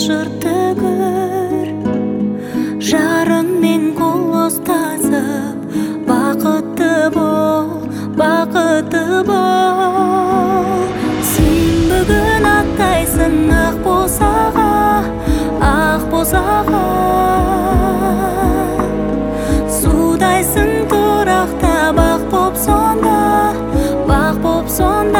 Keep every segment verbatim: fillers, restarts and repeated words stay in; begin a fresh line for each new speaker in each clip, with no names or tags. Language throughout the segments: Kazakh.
жырты көр, жарыңмен қол ұстасып, бақытты бол, бақытты бол. Сен бүгін аттайсың ақ босаға, ақ босаға. Судайсың тұрақта, бақ боп сонда, бақ боп сонда.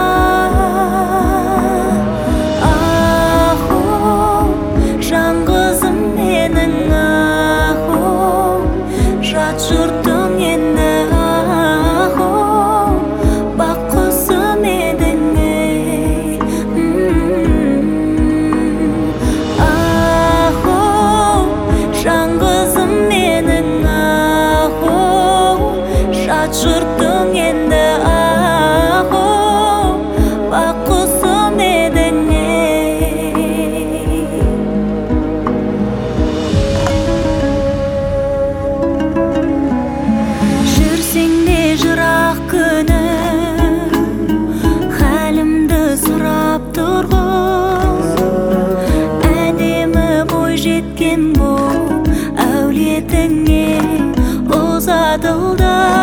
Жұртың енді ақ-оу, бақ құсым едің ей. Ақ-оу, жаңғызым менің ақ-оу, жат жұртың енді ақ-оу, бақ құсым едің ей. Хәлімді сұрап тұрғыз, әдемі бой жеткен бұл әулетіңе ұзатылды.